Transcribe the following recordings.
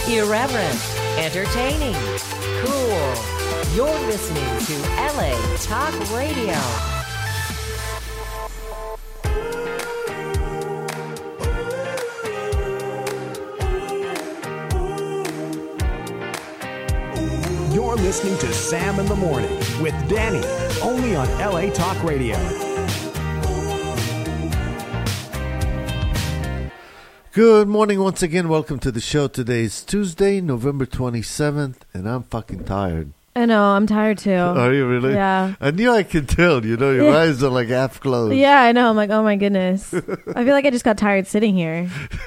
Irreverent, entertaining, cool. You're listening to LA Talk Radio. You're listening to Sam in the Morning with Danny, only on LA Talk Radio. Good morning once again. Welcome to the show. Today's Tuesday, November 27th, and I'm fucking tired. I know, I'm tired too. Are you really? Yeah. I knew I could tell. You know, your eyes are like half closed. Yeah, I know. I'm like, oh my goodness. I feel like I just got tired sitting here.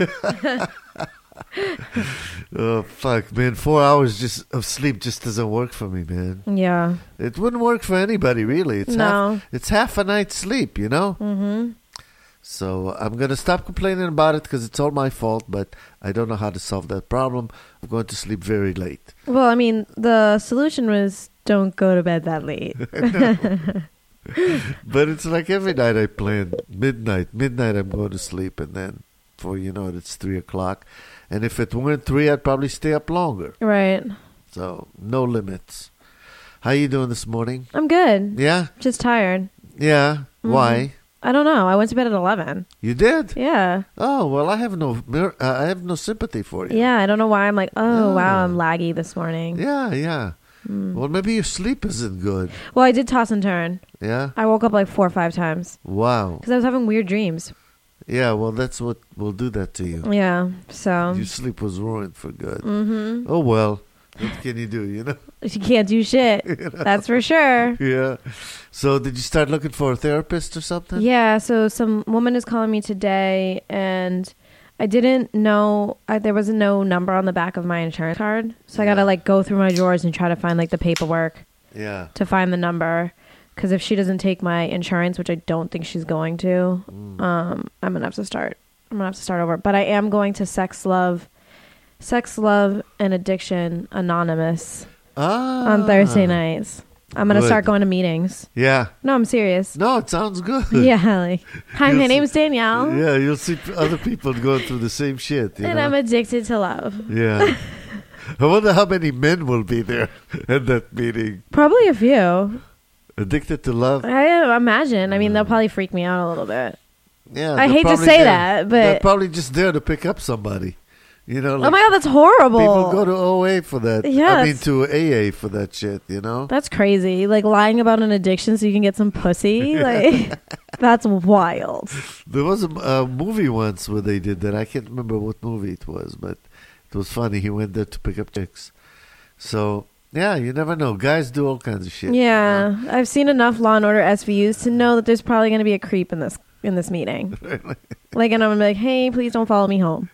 Oh, fuck, man. 4 hours just of sleep just doesn't work for me, man. Yeah. It wouldn't work for anybody, really. It's half a night's sleep, you know? Mm-hmm. So I'm going to stop complaining about it because it's all my fault, but I don't know how to solve that problem. I'm going to sleep very late. Well, I mean, the solution was don't go to bed that late. But it's like every night I plan midnight. Midnight I'm going to sleep, and then before you know it, it's 3 o'clock. And if it weren't 3, I'd probably stay up longer. Right. So no limits. How you doing this morning? I'm good. Yeah? Just tired. Yeah? Mm-hmm. Why? I don't know. I went to bed at 11. You did? Yeah. Oh, well, I have no sympathy for you. Yeah, I don't know why. I'm like, Oh. wow, I'm laggy this morning. Yeah. Well, maybe your sleep isn't good. Well, I did toss and turn. Yeah? I woke up like 4 or 5 times. Wow. Because I was having weird dreams. Yeah, well, that's what will do that to you. Yeah, so. Your sleep was ruined for good. Mm-hmm. Oh, well. What can you do, you know? You can't do shit. You know? That's for sure. Yeah. So did you start looking for a therapist or something? Yeah, so some woman is calling me today, and I didn't know, there was no number on the back of my insurance card. So I got to like go through my drawers and try to find like the paperwork to find the number. Because if she doesn't take my insurance, which I don't think she's going to, I'm going to have to start. I'm going to have to start over. But I am going to Sex, Love, and Addiction Anonymous on Thursday nights. I'm going to start going to meetings. Yeah. No, I'm serious. No, it sounds good. Yeah, like, hi, my name's Danielle. Yeah, you'll see other people going through the same shit. And I'm addicted to love. Yeah. I wonder how many men will be there at that meeting. Probably a few. Addicted to love? I imagine. I mean, they'll probably freak me out a little bit. Yeah. I hate to say that, but... They're probably just there to pick up somebody. You know, like, oh my God, that's horrible. People go to OA for that. Yeah, I mean, to AA for that shit, you know? That's crazy. Like lying about an addiction so you can get some pussy. Like, that's wild. There was a movie once where they did that. I can't remember what movie it was, but it was funny. He went there to pick up chicks. So... yeah, you never know. Guys do all kinds of shit. Yeah, you know? I've seen enough Law and Order SVUs to know that there's probably going to be a creep in this meeting. Really? Like, and I'm gonna be like, hey, please don't follow me home.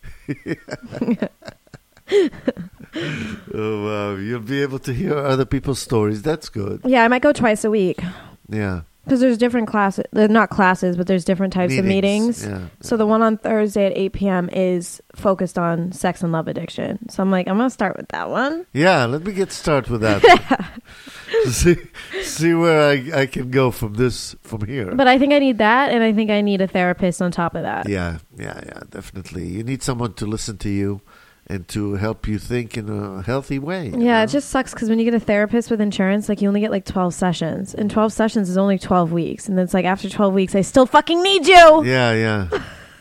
Oh wow, you'll be able to hear other people's stories. That's good. Yeah, I might go twice a week. Yeah. Because there's different classes, not classes, but there's different types of meetings. Yeah. So the one on Thursday at 8 p.m. is focused on sex and love addiction. So I'm like, I'm going to start with that one. Yeah, let me get started with that. see where I can go from here. But I think I need that, and I think I need a therapist on top of that. Yeah, definitely. You need someone to listen to you and to help you think in a healthy way. Yeah, you know? it just sucks because when you get a therapist with insurance, like you only get like 12 sessions. And 12 sessions is only 12 weeks. And it's like after 12 weeks, I still fucking need you. Yeah.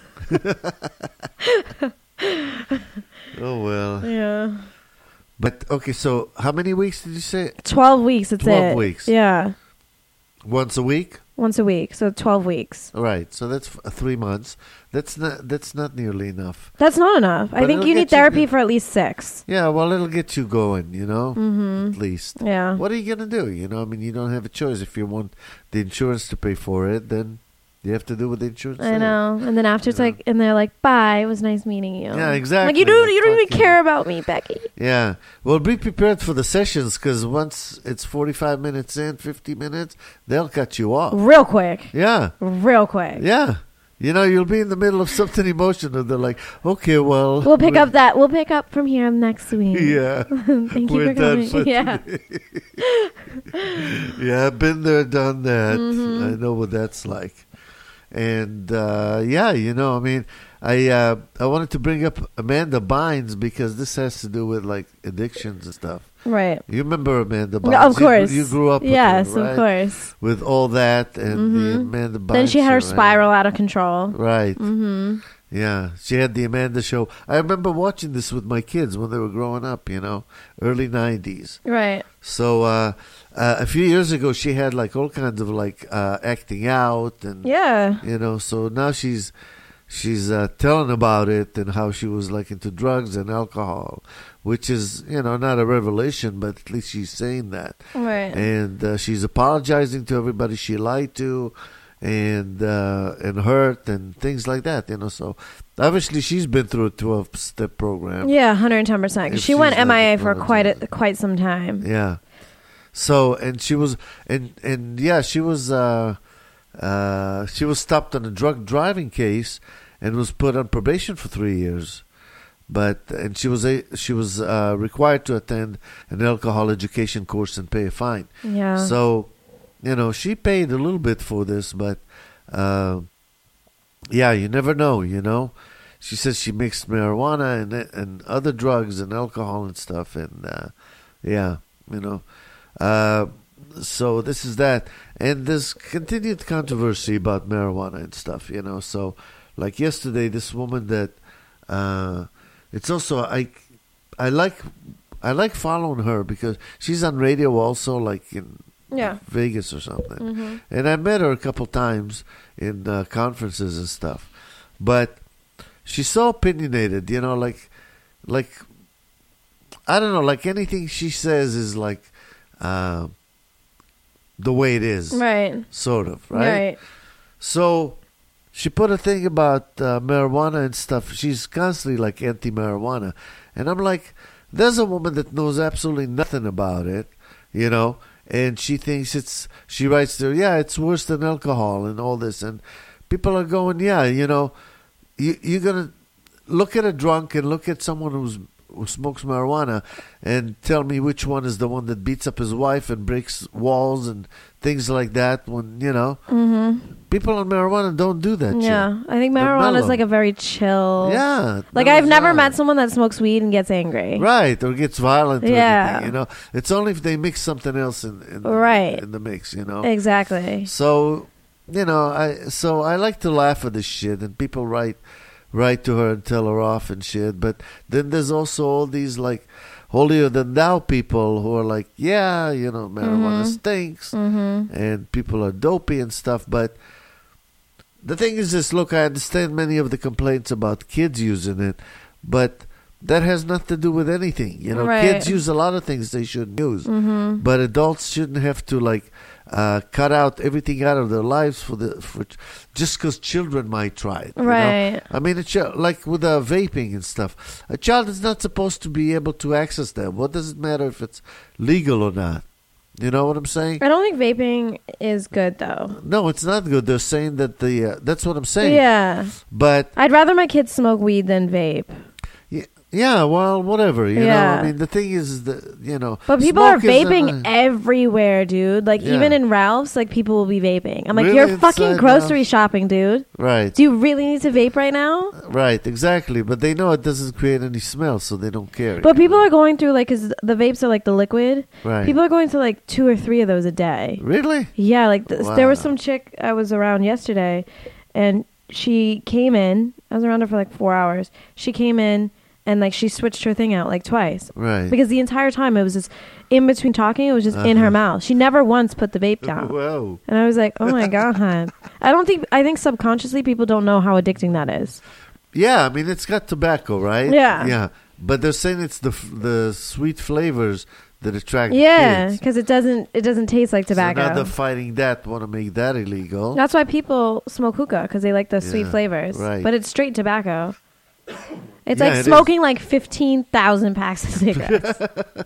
Oh, well. Yeah. But, okay, so how many weeks did you say? 12 weeks, that's 12 it. weeks. Yeah. Once a week? Once a week, so 12 weeks. All right, so that's 3 months. That's not nearly enough. That's not enough. But I think you need therapy for at least 6. Yeah, well, it'll get you going, you know, at least. Yeah. What are you going to do? You know, I mean, you don't have a choice. If you want the insurance to pay for it, then you have to do what the insurance says. I know. And then after it's like, and they're like, bye, it was nice meeting you. Yeah, exactly. Like, you don't even care about me, Becky. Yeah. Well, be prepared for the sessions because once it's 45 minutes in, 50 minutes, they'll cut you off. Real quick. Yeah. Real quick. Yeah. You know, you'll be in the middle of something emotional. They're like, okay, well. We'll pick up from here next week. Yeah. Thank you for coming. Yeah. Yeah, I've been there, done that. I know what that's like. And yeah, you know, I mean, I wanted to bring up Amanda Bynes because this has to do with like addictions and stuff. Right. You remember Amanda Bynes? No, of course. You grew up with yes, her, right? of course. With all that and the Amanda Bynes. Then she had her show, spiral out of control. Right. Mm-hmm. Yeah, she had the Amanda show. I remember watching this with my kids when they were growing up, you know, early 90s. Right. So a few years ago, she had like all kinds of like acting out and, Yeah. you know, so now she's telling about it and how she was like into drugs and alcohol, which is, you know, not a revelation, but at least she's saying that. Right. And she's apologizing to everybody she lied to and hurt and things like that, you know. So obviously she's been through a 12-step program. Yeah, 110%. If She went she's MIA like for quite some time. Yeah. So and she was and yeah, she was stopped on a drug driving case and was put on probation for 3 years. And she was required to attend an alcohol education course and pay a fine. Yeah. So, you know, she paid a little bit for this, but yeah, you never know, you know. She says she mixed marijuana and other drugs and alcohol and stuff, and yeah, you know. So this is that, and there's continued controversy about marijuana and stuff, you know. So, like yesterday, this woman that it's also I like following her because she's on radio also, like in Vegas or something. Mm-hmm. And I met her a couple times in conferences and stuff. But she's so opinionated, you know, like I don't know, like anything she says is like the way it is. Right. Sort of, right? Right. So she put a thing about marijuana and stuff. She's constantly like anti-marijuana. And I'm like, there's a woman that knows absolutely nothing about it, you know, and she thinks she writes there, yeah, it's worse than alcohol and all this. And people are going, yeah, you know, you're going to look at a drunk and look at someone who smokes marijuana and tell me which one is the one that beats up his wife and breaks walls and things like that when, you know, people on marijuana don't do that. Yeah, I think marijuana is like a very chill. Yeah. Like I've never met someone that smokes weed and gets angry. Right, or gets violent or Yeah. anything, you know. It's only if they mix something else in the mix, you know. Exactly. So, you know, I like to laugh at this shit, and people write to her and tell her off and shit. But then there's also all these like holier than thou people who are like, yeah, you know, marijuana stinks, and people are dopey and stuff. But the thing is this, look, I understand many of the complaints about kids using it, but that has nothing to do with anything. You know, kids use a lot of things they shouldn't use, but adults shouldn't have to like cut out everything out of their lives for just because children might try it. Right. You know? I mean, like with vaping and stuff, a child is not supposed to be able to access them. What does it matter if it's legal or not? You know what I'm saying? I don't think vaping is good, though. No, it's not good. They're saying that that's what I'm saying. Yeah. But I'd rather my kids smoke weed than vape. Yeah, well, whatever, you know. I mean, the thing is that, you know. But people are vaping everywhere, dude. Like, even in Ralph's, like, people will be vaping. I'm like, really? You're fucking grocery shopping, dude. Right. Do you really need to vape right now? Right, exactly. But they know it doesn't create any smell, so they don't care. But people are going through, like, because the vapes are, like, the liquid. Right. People are going through, like, 2 or 3 of those a day. Really? Yeah, like, there was some chick I was around yesterday, and she came in. I was around her for, like, 4 hours. She came in. And, like, she switched her thing out, like, twice. Right. Because the entire time it was just, in between talking, it was just in her mouth. She never once put the vape down. Whoa. And I was like, oh, my God. I think subconsciously people don't know how addicting that is. Yeah, I mean, it's got tobacco, right? Yeah. Yeah. But they're saying it's the sweet flavors that attract kids. Yeah, because it doesn't taste like tobacco. So now they're fighting that, want to make that illegal. That's why people smoke hookah, because they like the sweet flavors. Right. But it's straight tobacco. It's like smoking like 15,000 packs of cigarettes.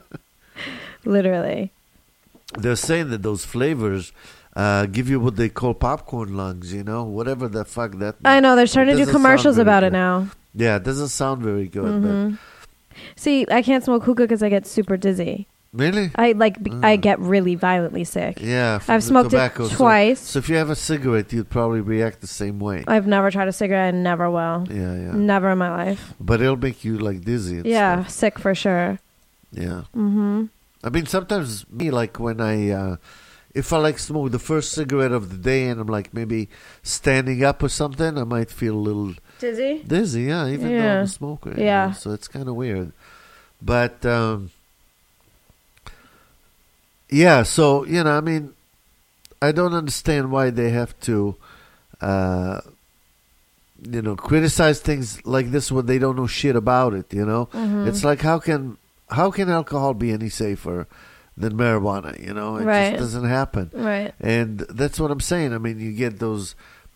Literally. They're saying that those flavors give you what they call popcorn lungs, you know, whatever the fuck that means. I know, they're starting to do commercials about it now. Yeah, it doesn't sound very good. But See, I can't smoke hookah because I get super dizzy. Really? I get really violently sick. Yeah. from I've the smoked tobacco. it twice. So if you have a cigarette, you'd probably react the same way. I've never tried a cigarette and never will. Yeah. Never in my life. But it'll make you like dizzy. And Yeah, stuff. sick for sure. Yeah. Mm-hmm. I mean, sometimes me, like when if I like smoke the first cigarette of the day and I'm like maybe standing up or something, I might feel a little Dizzy? dizzy. Yeah, even though I'm a smoker. you Yeah. know, so it's kind of weird. But yeah, so I mean, I don't understand why they have to, criticize things like this when they don't know shit about it. Mm-hmm. It's like how can alcohol be any safer than marijuana? It Right. just doesn't happen. Right. And that's what I'm saying. I mean, you get those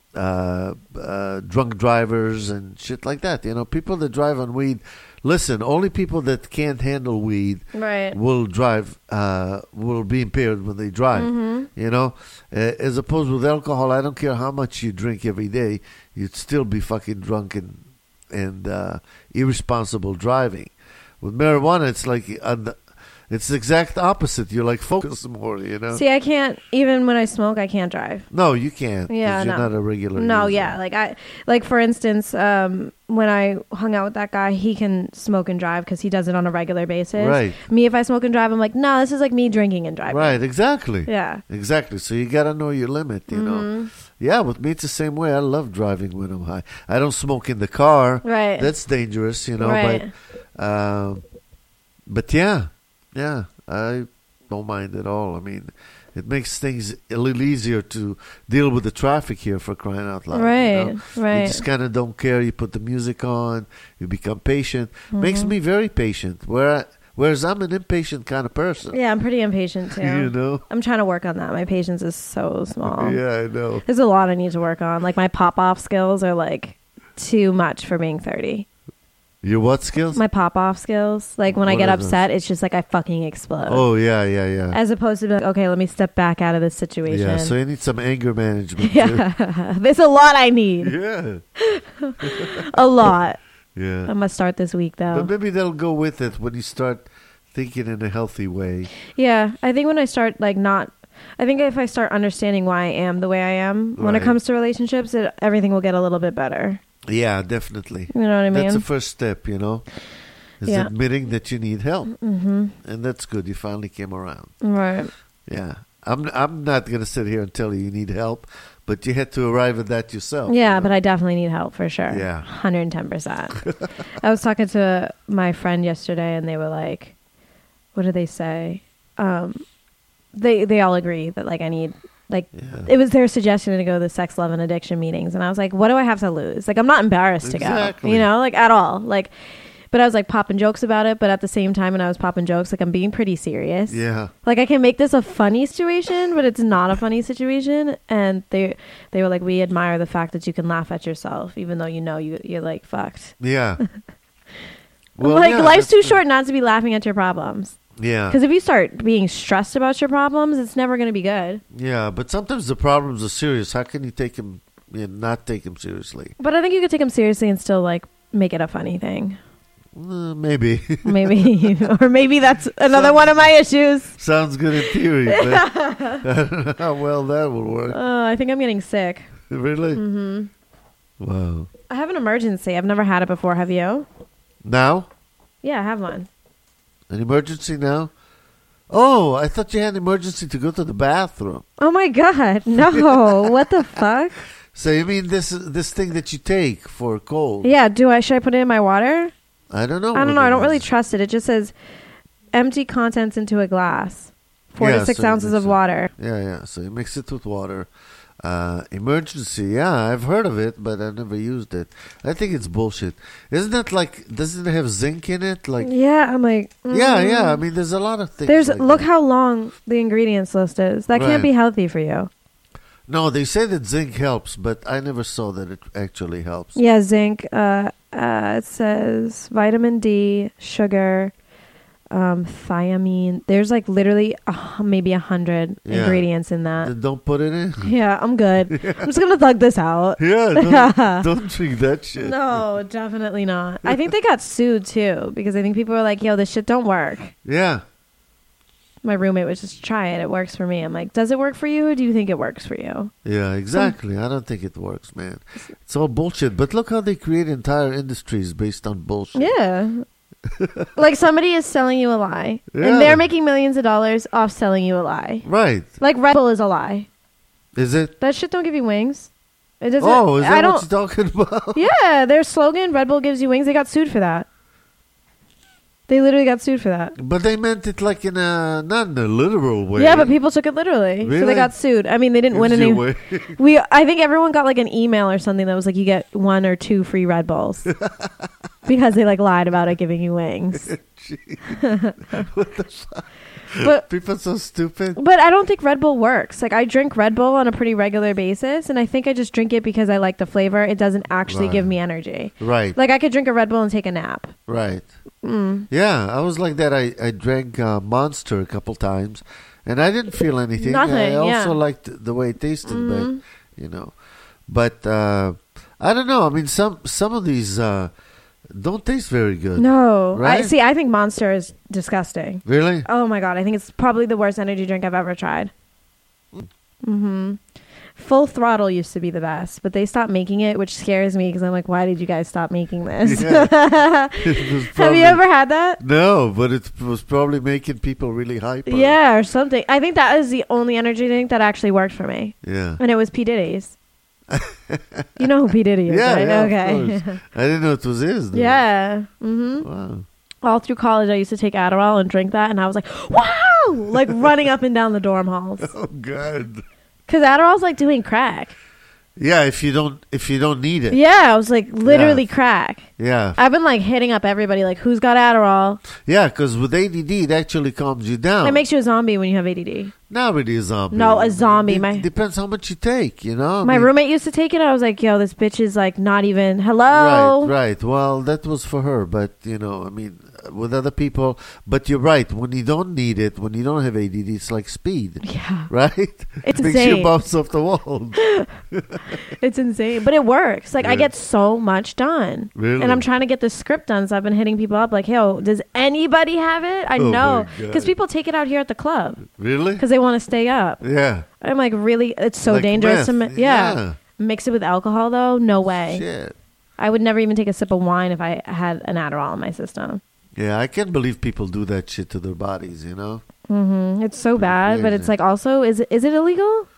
drunk drivers and shit like that. People that drive on weed. Listen, only people that can't handle weed Right. will drive, will be impaired when they drive. Mm-hmm. As opposed with alcohol, I don't care how much you drink every day, you'd still be fucking drunk and irresponsible driving. With marijuana, it's like it's the exact opposite. You're like focused more. See, I can't, even when I smoke, I can't drive. No, you can't. 'cause Yeah, you're no. not a regular. No, user. yeah. Like for instance, when I hung out with that guy, he can smoke and drive because he does it on a regular basis. Right. Me, if I smoke and drive, I'm like, no, this is like me drinking and driving. Right, exactly. Yeah. Exactly. So you got to know your limit, Yeah, with me, it's the same way. I love driving when I'm high. I don't smoke in the car. Right. That's dangerous, Right. But yeah, I don't mind at all. I mean, it makes things a little easier to deal with the traffic here, for crying out loud. Right, right. You just kind of don't care. You put the music on. You become patient. Makes me very patient. Whereas I'm an impatient kind of person. Yeah, I'm pretty impatient too. You I'm trying to work on that. My patience is so small. Yeah, I know. There's a lot I need to work on. Like my pop-off skills are like too much for being 30. Your what skills? My pop-off skills. Like when I What get are upset, it's just like I fucking explode. Oh, yeah. As opposed to be like, okay, let me step back out of this situation. Yeah, so you need some anger management. Yeah. There's a lot I need. Too. Yeah. A lot. Yeah. I'm going to start this week though. But maybe they'll go with it when you start thinking in a healthy way. Yeah. I think when I start I think if I start understanding why I am the way I am, when it Right. comes to relationships, everything will get a little bit better. Yeah, definitely. You know what I mean? That's the first step, is Yeah. admitting that you need help. Mm-hmm. And that's good. You finally came around. Right. Yeah. I'm not going to sit here and tell you need help, but you had to arrive at that yourself. Yeah, but I definitely need help for sure. Yeah. 110%. I was talking to my friend yesterday and they were like, what did they say? They all agree that like I need like Yeah. it was their suggestion to go to the sex, love, and addiction meetings, and I was like, what do I have to lose? Like I'm not embarrassed to Exactly. go, like at all. Like, but I was like popping jokes about it, but at the same time, when I was popping jokes, like I'm being pretty serious. Yeah. Like I can make this a funny situation, but it's not a funny situation. And they were like, we admire the fact that you can laugh at yourself, even though you're like fucked. Yeah. Life's that's too good. short not to be laughing at your problems. Yeah. Because if you start being stressed about your problems, it's never going to be good. Yeah, but sometimes the problems are serious. How can you take them, not take them seriously? But I think you could take them seriously and still like make it a funny thing. Maybe. Maybe, or maybe that's another one of my issues. Sounds good in theory, but I don't know how well that will work. I think I'm getting sick. Really? Mm-hmm. Wow. I have an emergency. I've never had it before. Have you? Now? Yeah, I have one. An emergency now? Oh, I thought you had an emergency to go to the bathroom. Oh my God. No. What the fuck? So you mean this thing that you take for a cold? Yeah. Should I put it in my water? I don't know. I don't what know. I it don't really is. trust it. It just says empty contents into a glass. 4 Yeah, to 6 so you ounces mix of it. water. Yeah. So you mix it with water. Emergency. Yeah, I've heard of it, but I never used it. I think it's bullshit. Isn't that like? Doesn't it have zinc in it? Like. Yeah. I'm like. Yeah. I mean, there's a lot of things. There's like look that. how long the ingredients list is. That Right. can't be healthy for you. No, they say that zinc helps, but I never saw that it actually helps. Yeah, zinc. It says vitamin D, sugar, thiamine. There's like literally maybe 100 Yeah. ingredients in that. Then don't put it in. Yeah, I'm good. I'm just gonna thug this out. Yeah, don't drink that shit. No, definitely not. I think they got sued too because I think people were like, "Yo, this shit don't work." Yeah. my roommate was just try it. It works for me. I'm like, does it work for you, or do you think it works for you? Yeah, exactly. I don't think it works, man. It's all bullshit. But look how they create entire industries based on bullshit. Yeah. Like somebody is selling you a lie, Yeah. and they're making millions of dollars off selling you a lie. Right. Like Red Bull is a lie. Is it? That shit don't give you wings. It doesn't. Oh, is I that don't. what you're talking about? Yeah, their slogan, Red Bull gives you wings. They got sued for that. They literally got sued for that. But they meant it like in a, not in a literal way. Yeah, but people took it literally. So Really? they got sued. I mean, they didn't win Gives you any. away. I think everyone got like an email or something that was like, you get 1 or 2 free Red Bulls. Because they like lied about it giving you wings. What the fuck? But People are so stupid. But I don't think Red Bull works. Like I drink Red Bull on a pretty regular basis, and I think I just drink it because I like the flavor. It doesn't actually give Right. me energy. Right. Like I could drink a Red Bull and take a nap. Right. Yeah, I was like that. I drank Monster a couple times, and I didn't feel anything. Nothing, I also yeah. liked the way it tasted, but you know, but I don't know. I mean, some of these don't taste very good. No, Right? I think Monster is disgusting. Really? Oh my god, I think it's probably the worst energy drink I've ever tried. Full Throttle used to be the best, but they stopped making it, which scares me because I'm like, why did you guys stop making this? Yeah. It was Have probably- you ever had that? No, but it was probably making people really hyper. Yeah, or something. I think that is the only energy drink that actually worked for me, Yeah. and it was P Diddy's. You know who P Diddy is, Yeah, right? yeah, Okay. of course. I didn't know it was his. Though. Yeah. Wow. All through college, I used to take Adderall and drink that, and I was like, wow! Like running up and down the dorm halls. Oh God. Because Adderall's like doing crack. Yeah, if you don't need it. Yeah, I was like literally Yeah. crack. Yeah. I've been like hitting up everybody, like, who's got Adderall? Yeah, because with ADD, it actually calms you down. It makes you a zombie when you have ADD. Not really a zombie. No, a zombie. It depends how much you take, you know? My roommate used to take it. I was like, yo, this bitch is like not even, hello? Right. Well, that was for her, but, you know, I mean, with other people. But you're right. When you don't need it, when you don't have ADD, it's like speed. Yeah. Right? It's it makes insane. you bounce off the wall. It's insane. But it works. Like, I Yeah. get so much done. Really? And I'm trying to get this script done, so I've been hitting people up like, yo, does anybody have it? I Oh know. my God. Because people take it out here at the club Really? because they want to stay up. Yeah. I'm like, really? It's so Like dangerous to meth. yeah. Mix it with alcohol, though? No way. Shit. I would never even take a sip of wine if I had an Adderall in my system. Yeah, I can't believe people do that shit to their bodies, you know? It's so bad, but it's crazy. like also, is it illegal?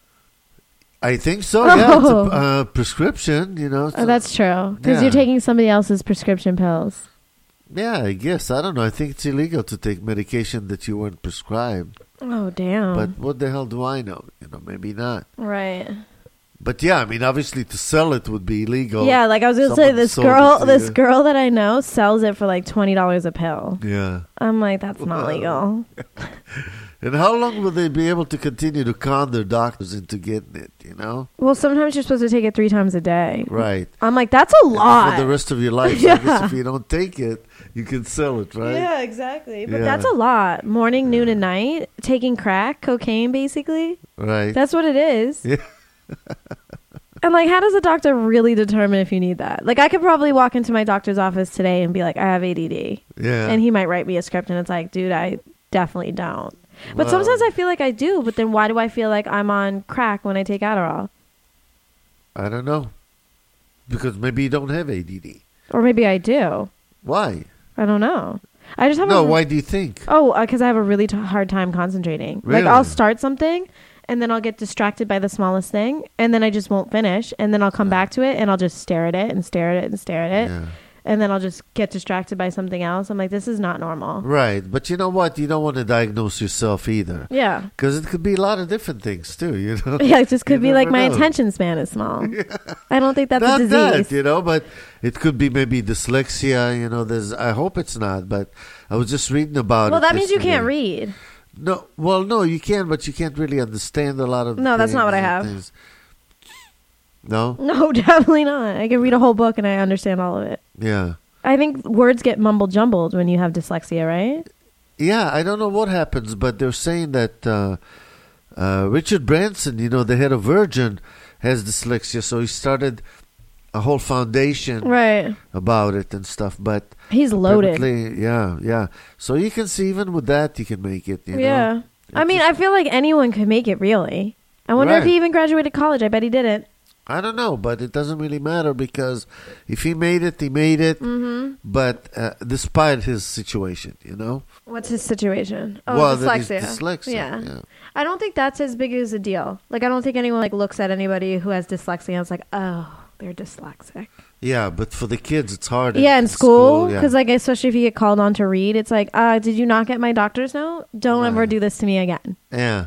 I think so, yeah. It's Oh. a prescription, you know? Oh, that's true. Because Yeah. you're taking somebody else's prescription pills. Yeah, I guess. I don't know. I think it's illegal to take medication that you weren't prescribed. Oh, damn. But what the hell do I know? You know, maybe not. Right. But yeah, I mean, obviously to sell it would be illegal. Yeah, like I was gonna say, Someone this sold girl, it to this you. girl that I know sells it for like $20 a pill. Yeah. I'm like, that's not Wow. legal. And how long will they be able to continue to con their doctors into getting it, you know? Well, sometimes you're supposed to take it 3 times a day. Right. I'm like, that's a lot. For the rest of your life. So I guess Yeah. if you don't take it, you can sell it, right? Yeah, exactly. But Yeah. that's a lot. Morning, noon, and night. Taking crack, cocaine, basically. Right. That's what it is. Yeah. And like, how does a doctor really determine if you need that? Like, I could probably walk into my doctor's office today and be like, I have ADD. Yeah. And he might write me a script, and it's like, dude, I definitely don't. But Wow. sometimes I feel like I do, but then why do I feel like I'm on crack when I take Adderall? I don't know. Because maybe you don't have ADD. Or maybe I do. Why? I don't know. I just have No, a, why do you think? Oh, because I have a really hard time concentrating. Really? Like, I'll start something, and then I'll get distracted by the smallest thing, and then I just won't finish, and then I'll come back to it, and I'll just stare at it and stare at it and stare at it, Yeah. and then I'll just get distracted by something else. I'm like, this is not normal. Right. But you know what? You don't want to diagnose yourself either. Yeah. Because it could be a lot of different things, too, you know? Yeah, it just could You be like never my know. attention span is small. I don't think that's Not a disease. that, you know, but it could be maybe dyslexia, you know, I hope it's not, but I was just reading about it. Well, that means you yesterday. can't read. No, well, no, you can, but you can't really understand a lot of No, that's not what I things and have. things. No? No, definitely not. I can read a whole book and I understand all of it. Yeah. I think words get mumbled jumbled when you have dyslexia, right? Yeah, I don't know what happens, but they're saying that Richard Branson, you know, the head of Virgin, has dyslexia, so he started a whole foundation Right. about it and stuff. But He's loaded. apparently, yeah. So you can see even with that, you can make it. You Yeah. know? I mean, I feel like anyone could make it, really. I wonder if Right. he even graduated college. I bet he didn't. I don't know, but it doesn't really matter because if he made it, he made it. Mm-hmm. But despite his situation, you know. What's his situation? Oh, Well, that he's dyslexia. dyslexic, yeah. I don't think that's as big as a deal. Like, I don't think anyone like looks at anybody who has dyslexia and it's like, oh, they're dyslexic. Yeah, but for the kids, it's hard. Yeah, in school, yeah. because like especially if you get called on to read, it's like, did you not get my doctor's note? Don't ever Right. do this to me again. Yeah.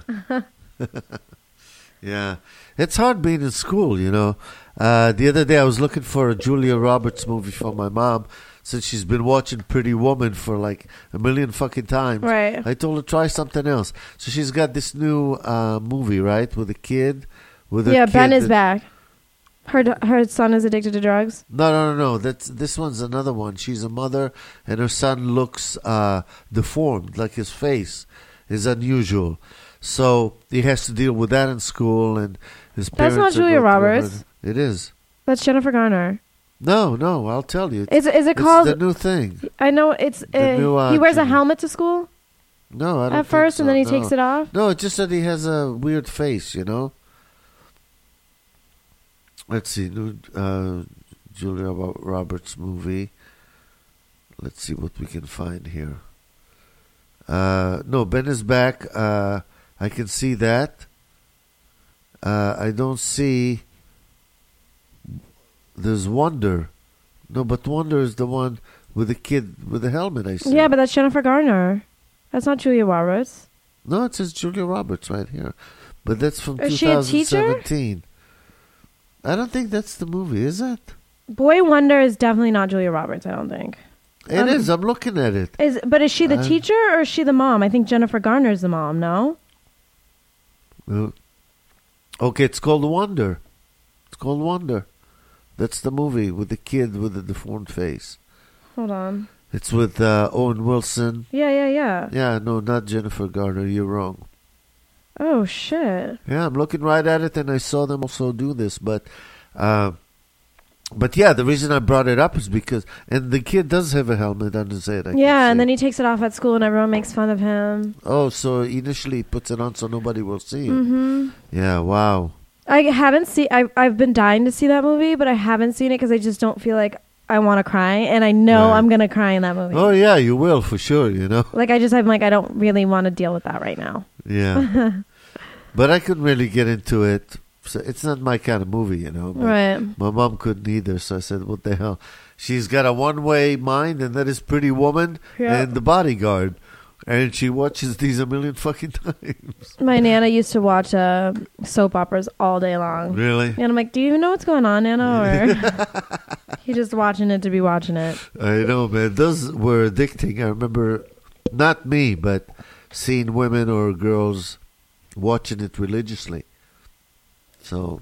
Yeah. It's hard being in school, you know. The other day I was looking for a Julia Roberts movie for my mom since she's been watching Pretty Woman for like a million fucking times. Right. I told her try something else. So she's got this new movie, right, with a kid. With a Yeah, kid Ben is that- back. Her son is addicted to drugs. No. This one's another one. She's a mother, and her son looks deformed, like his face is unusual. So he has to deal with that in school, and his That's parents. not are Julia going through Roberts. It is. That's Jennifer Garner. No, I'll tell you. Is it It's called? the new thing? I know it's. The new, He wears a Julia. helmet to school No, I don't. at first, think and then he so, takes it off. No, it's just that he has a weird face, you know. Let's see, new Julia Roberts movie. Let's see what we can find here. No, Ben is back. I can see that. I don't see. There's Wonder. No, but Wonder is the one with the kid with the helmet. I see. Yeah, but that's Jennifer Garner. That's not Julia Roberts. No, it says Julia Roberts right here. But that's from Is she a teacher? 2017. I don't think that's the movie, is it? Boy Wonder is definitely not Julia Roberts. I don't think. It is. I'm looking at it. But is she the teacher or is she the mom? I think Jennifer Garner is the mom. No. Okay, it's called Wonder. It's called Wonder. That's the movie with the kid with the deformed face. Hold on. It's with Owen Wilson. Yeah. Yeah, no, not Jennifer Garner. You're wrong. Oh shit. Yeah, I'm looking right at it, and I saw them also do this. But yeah, the reason I brought it up is because, and the kid does have a helmet on his head. I can Yeah, and see. then he takes it off at school, and everyone makes fun of him. Oh, so initially he puts it on so nobody will see it. Mm-hmm. Yeah, wow. I haven't seen. I've been dying to see that movie, but I haven't seen it because I just don't feel like I want to cry, and I know Right. I'm gonna cry in that movie. Oh, yeah, you will for sure, you know. Like I'm like I don't really want to deal with that right now. Yeah. But I couldn't really get into it. So it's not my kind of movie, you know. But Right. my mom couldn't either, so I said, what the hell? She's got a one-way mind, and that is Pretty Woman Yeah. and The Bodyguard. And she watches these a million fucking times. My Nana used to watch soap operas all day long. Really? And I'm like, do you even know what's going on, Nana? Or you're just watching it to be watching it. I know, man. Those were addicting. I remember, not me, but seeing women or girls watching it religiously. So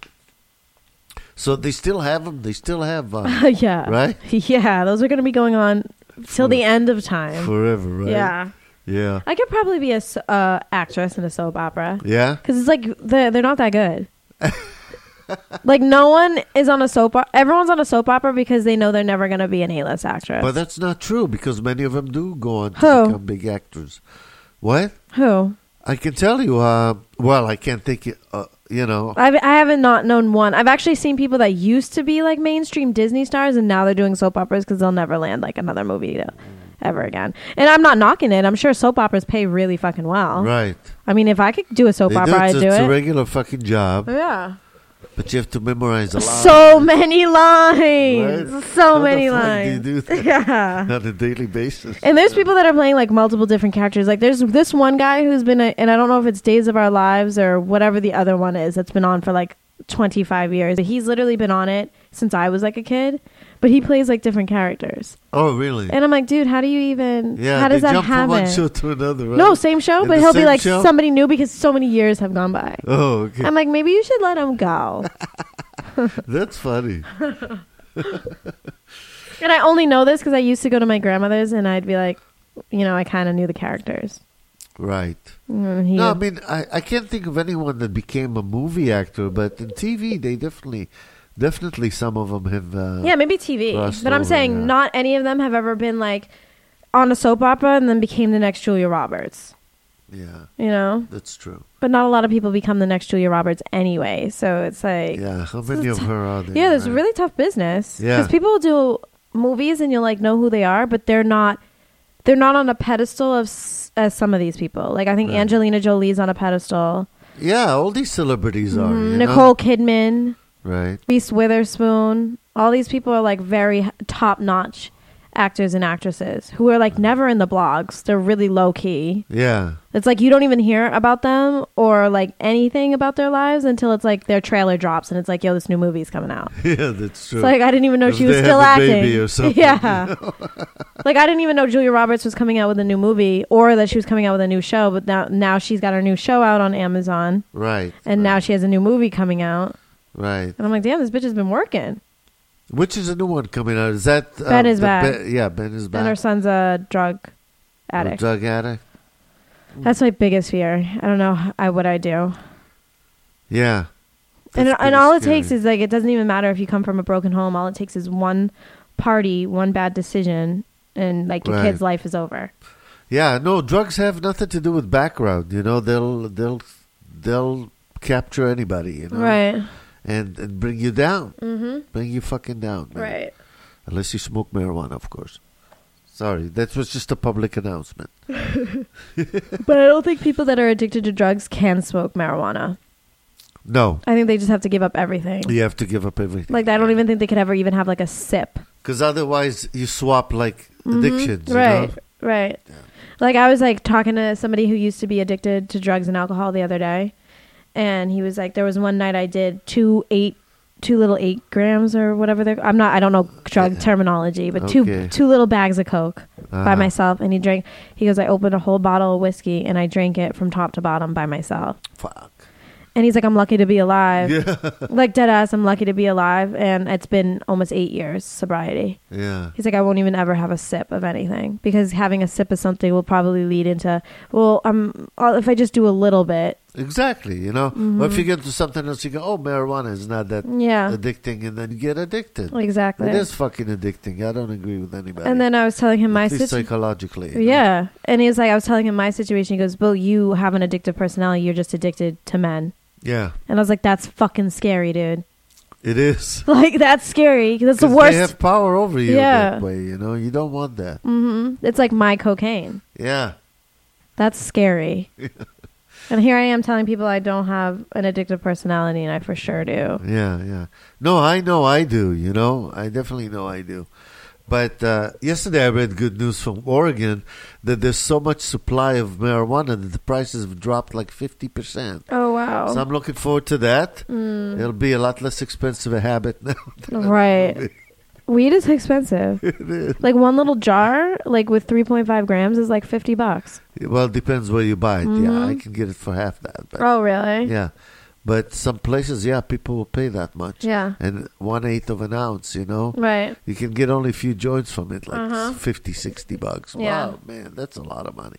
they still have them. They still have, Yeah. right? Yeah, those are going to be going on till the end of time. Forever, right? Yeah. Yeah. I could probably be a actress in a soap opera. Yeah? Because it's like, they're not that good. Like, no one is on a soap opera. Everyone's on a soap opera because they know they're never going to be an A-list actress. But that's not true because many of them do go on to Who? become big actors. What? Who? I can tell you, well, I can't think, you know. I haven't not known one. I've actually seen people that used to be like mainstream Disney stars and now they're doing soap operas because they'll never land like another movie ever again. And I'm not knocking it. I'm sure soap operas pay really fucking well. Right. I mean, if I could do a soap They opera, I'd do it's a it. regular fucking job, Yeah. but you have to memorize a lot. So many lines. Right? So How the many fuck lines. do you do that Yeah. on a daily basis? And there's people that are playing like multiple different characters. Like there's this one guy who's been, and I don't know if it's Days of Our Lives or whatever the other one is that's been on for like 25 years. He's literally been on it since I was like a kid, but he plays like different characters. Oh, really? And I'm like, dude, how do you even, Yeah, how does they that jump from one happen? show to another, right? No, same show, In but the he'll be same like show? somebody new because so many years have gone by. Oh, okay. I'm like, maybe you should let him go. That's funny. And I only know this because I used to go to my grandmother's and I'd be like, you know, I kind of knew the characters. Right. And he- No, I mean, I can't think of anyone that became a movie actor, but in TV, they definitely definitely some of them have. Yeah, maybe TV. crossed But I'm over, saying yeah. not any of them have ever been like on a soap opera and then became the next Julia Roberts. Yeah, You know? that's true. But not a lot of people become the next Julia Roberts anyway. So it's like, Yeah, how many of her are there? yeah, it's a right? really tough business. Yeah. Because people do movies and you'll like know who they are, but they're not on a pedestal as some of these people. Like I think Right. Angelina Jolie's on a pedestal. Yeah, all these celebrities are. you know? Nicole Kidman, Right. Reese Witherspoon. All these people are like very top notch actors and actresses who are like never in the blogs. They're really low key. Yeah. It's like you don't even hear about them or like anything about their lives until it's like their trailer drops and it's like, yo, this new movie's coming out. Yeah, that's true. It's like I didn't even know If she was they still have a acting. baby or something, Yeah. Like I didn't even know Julia Roberts was coming out with a new movie or that she was coming out with a new show, but now she's got her new show out on Amazon Right. and now she has a new movie coming out. Right. And I'm like, damn, this bitch has been working. Which is a new one coming out? Is that Ben is the back. Ben is back. And her son's a drug A addict. drug addict. That's my biggest fear. I don't know what I do. Yeah. And That's and all it pretty takes scary. is like it doesn't even matter if you come from a broken home. All it takes is one party, one bad decision, and like your Right. kid's life is over. Yeah, no, drugs have nothing to do with background. You know, they'll capture anybody. You know, Right. and bring you down. Bring you fucking down. Man. Right. Unless you smoke marijuana, of course. Sorry, that was just a public announcement. But I don't think people that are addicted to drugs can smoke marijuana. No, I think they just have to give up everything. you have to give up everything. Like I don't even think they could ever even have like a sip. Because otherwise, you swap like addictions. You Right. know? Right. Like I was like talking to somebody who used to be addicted to drugs and alcohol the other day, and he was like, there was one night I did two little 8 grams or whatever they're. I don't know drug terminology, but Okay. two little bags of Coke by Uh-huh. myself, and he goes, I opened a whole bottle of whiskey and I drank it from top to bottom by myself. Fuck. And he's like, I'm lucky to be alive. Yeah. Like dead ass, I'm lucky to be alive, and it's been almost 8 years sobriety. Yeah. He's like, I won't even ever have a sip of anything because having a sip of something will probably lead into, if I just do a little bit. Exactly. You know, or if you get into something else, you go, "Oh, marijuana is not that Yeah, addicting," and then you get addicted. exactly. It is fucking addicting. I don't agree with anybody. And then I was telling him my At least situation. psychologically. you know? Yeah. And he was like, I was telling him my situation. He goes, Bill, you have an addictive personality. You're just addicted to men. Yeah. And I was like, that's fucking scary, dude. It is. Like, that's scary. That's the 'Cause worst. They have power over you Yeah. that way. You know, you don't want that. It's like my cocaine. Yeah. That's scary. And here I am telling people I don't have an addictive personality, and I for sure do. Yeah. Yeah. No, I know I do. You know, I definitely know I do. But yesterday I read good news from Oregon that there's so much supply of marijuana that the prices have dropped like 50%. Oh, wow. So I'm looking forward to that. It'll be a lot less expensive a habit now. Right. Weed is expensive. It is. Like one little jar, like with 3.5 grams, is like $50. Well, it depends where you buy it. Yeah, I can get it for half that. But Oh, really? yeah. But some places, yeah, people will pay that much. Yeah. And 1/8 of an ounce, you know. Right. You can get only a few joints from it, like $50-$60. Yeah. Wow, man, that's a lot of money.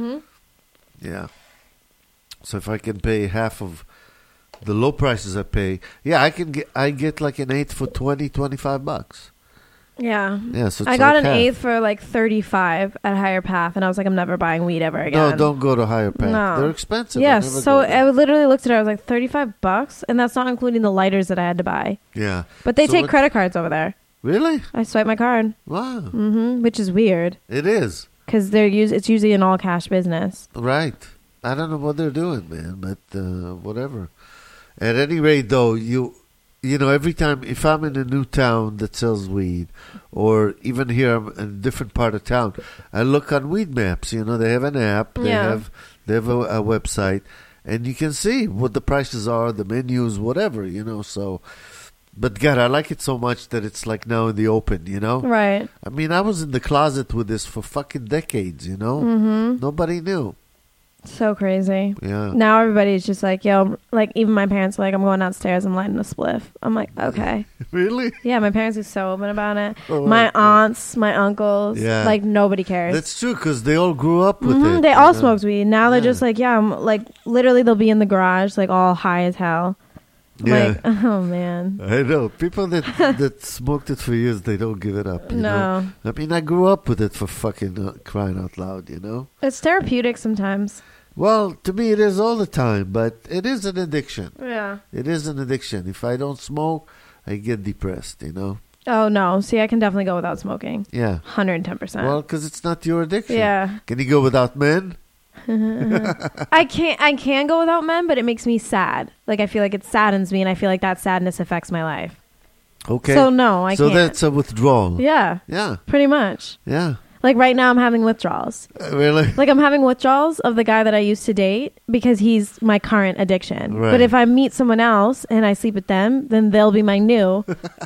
Yeah. So if I can pay half of the low prices I pay, yeah, I get like an eighth for $20-$25. Yeah. Yeah, so it's I got like an half. eighth for like 35 at Higher Path, and I was like, I'm never buying weed ever again. No, don't go to Higher Path. No. They're expensive. Yeah, I never so go there. I literally looked at it. I was like, $35, and that's not including the lighters that I had to buy. Yeah. But they So take what- credit cards over there. Really? I swipe my card, Wow. which is weird It is. because it's usually an all cash business. Right. I don't know what they're doing, man, but whatever. At any rate, though, you know, every time, if I'm in a new town that sells weed, or even here I'm in a different part of town, I look on Weed Maps. You know, they have an app, they Yeah. have a website, and you can see what the prices are, the menus, whatever, you know, so... But God, I like it so much that it's like now in the open, you know? Right. I mean, I was in the closet with this for fucking decades, you know? Nobody knew. So crazy. Yeah. Now everybody's just like, yo, like even my parents are like, I'm going downstairs, I'm lighting a spliff. I'm like, okay. Really? Yeah, my parents are so open about it. Oh, My okay. aunts, my uncles, Yeah. like nobody cares. That's true, because they all grew up with it. They you all know? smoked weed. Now they're Yeah. just like, yeah, I'm like, literally they'll be in the garage, like all high as hell. Yeah. Like, oh man. I know. People that smoked it for years, they don't give it up. You know? No. I mean, I grew up with it for fucking crying out loud, you know? It's therapeutic sometimes. Well, to me, it is all the time, but it is an addiction. Yeah. It is an addiction. If I don't smoke, I get depressed, you know? Oh, no. See, I can definitely go without smoking. Yeah. 110%. Well, because it's not your addiction. Yeah. Can you go without men? I can go without men, but it makes me sad. Like, I feel like it saddens me, and I feel like that sadness affects my life. Okay. So, no, I so can't. that's a withdrawal. Yeah. Yeah. Pretty much. Yeah. Like, right now, I'm having withdrawals. Really? Like, I'm having withdrawals of the guy that I used to date because he's my current addiction. Right. But if I meet someone else and I sleep with them, then they'll be my new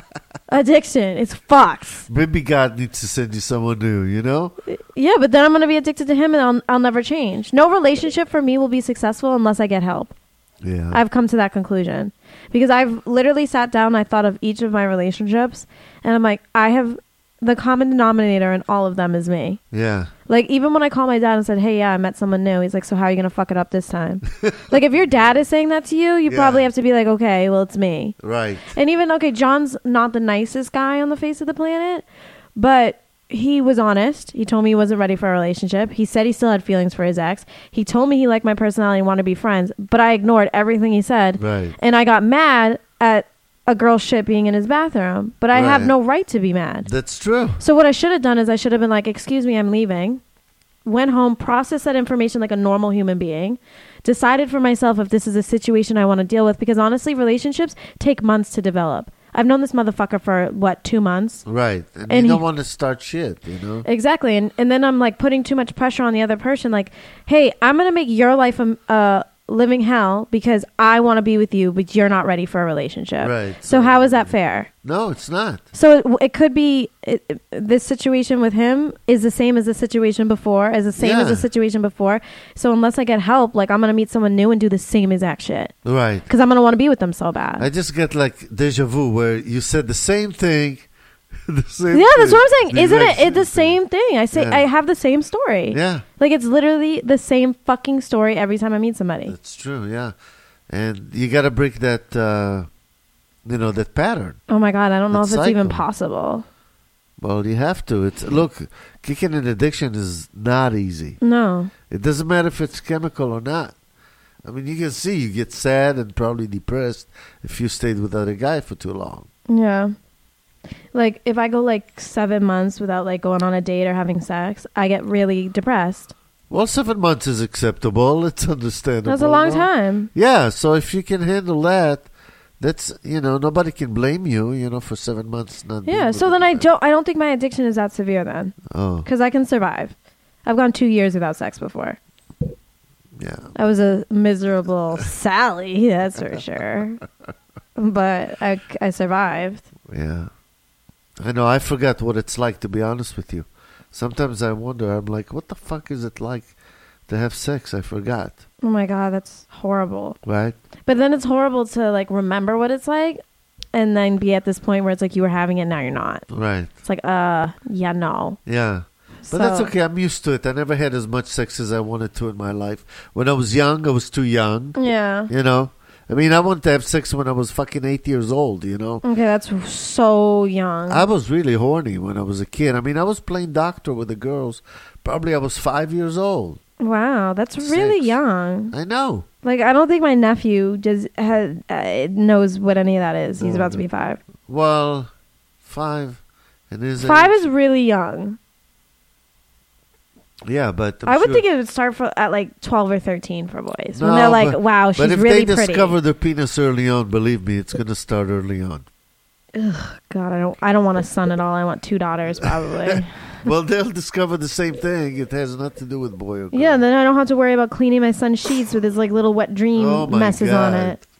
addiction. It's fucked. Maybe God needs to send you someone new, you know? Yeah, but then I'm going to be addicted to him and I'll never change. No relationship for me will be successful unless I get help. Yeah. I've come to that conclusion. Because I've literally sat down, I thought of each of my relationships, and I'm like, the common denominator in all of them is me. Yeah. Like, even when I called my dad and said, hey, yeah, I met someone new, he's like, so how are you going to fuck it up this time? Like, if your dad is saying that to you, you Yeah. probably have to be like, okay, well, it's me. Right. And even, okay, John's not the nicest guy on the face of the planet, but he was honest. He told me he wasn't ready for a relationship. He said he still had feelings for his ex. He told me he liked my personality and wanted to be friends, but I ignored everything he said. Right. And I got mad at a girl's shit being in his bathroom, but I have Right. no right to be mad. That's true. So what I should have done is I should have been like, excuse me, I'm leaving. Went home, processed that information like a normal human being, decided for myself if this is a situation I want to deal with, because honestly, relationships take months to develop. I've known this motherfucker for, 2 months? Right. And And you he- don't want to start shit, you know? Exactly. And then I'm like putting too much pressure on the other person. Like, hey, I'm going to make your life a living hell because I want to be with you, but you're not ready for a relationship. Right. So how is that fair? No, it's not. So it could be this situation with him is the same as the situation before, as the same as Yeah. the situation before. So unless I get help, like, I'm going to meet someone new and do the same exact shit Right. because I'm going to want to be with them so bad. I just get like deja vu where you said the same thing. The same Yeah, that's thing. what I'm saying. The Isn't exact it the thing. same thing? I say Yeah. I have the same story. Yeah. Like, it's literally the same fucking story every time I meet somebody. That's true, yeah. And you got to break that, that pattern. Oh my God, I don't know That if it's even cycle. possible. Well, you have to. Look, kicking an addiction is not easy. No. It doesn't matter if it's chemical or not. I mean, you can see you get sad and probably depressed if you stayed without a guy for too long. Yeah. Like, if I go 7 months without going on a date or having sex, I get really depressed. Well, 7 months is acceptable. It's understandable. That's a long no? time. Yeah, so if you can handle that, that's, nobody can blame you, for 7 months not being Yeah, with so then I anybody. don't think my addiction is that severe then. Oh, Because I can survive. I've gone 2 years without sex before. yeah. I was a miserable Sally, that's for sure. But I survived. Yeah. I know, I forgot what it's like, to be honest with you. Sometimes I wonder, I'm like, what the fuck is it like to have sex? I forgot. Oh my God, that's horrible. Right? But then it's horrible to remember what it's like and then be at this point where it's like you were having it, now you're not. Right. It's like, yeah, no. Yeah. But So- that's okay. I'm used to it. I never had as much sex as I wanted to in my life. When I was young, I was too young. Yeah. I mean, I wanted to have sex when I was fucking 8 years old, Okay, that's so young. I was really horny when I was a kid. I mean, I was playing doctor with the girls. Probably I was 5 years old. Wow, that's really 6. young. I know. Like, I don't think my nephew knows what any of that is. He's No, about to no. be 5. Well, 5. And his 5 age- is really young. Yeah, but I would sure- think it would start at 12 or 13 for boys. No, when they're like, but- wow, But she's if really they pretty. discover their penis early on, believe me, it's going to start early on. God, I don't want a son at all. I want 2 daughters probably. Well, they'll discover the same thing. It has nothing to do with boy or girl. Yeah, then I don't have to worry about cleaning my son's sheets with his little wet dream Oh, my messes on God. it.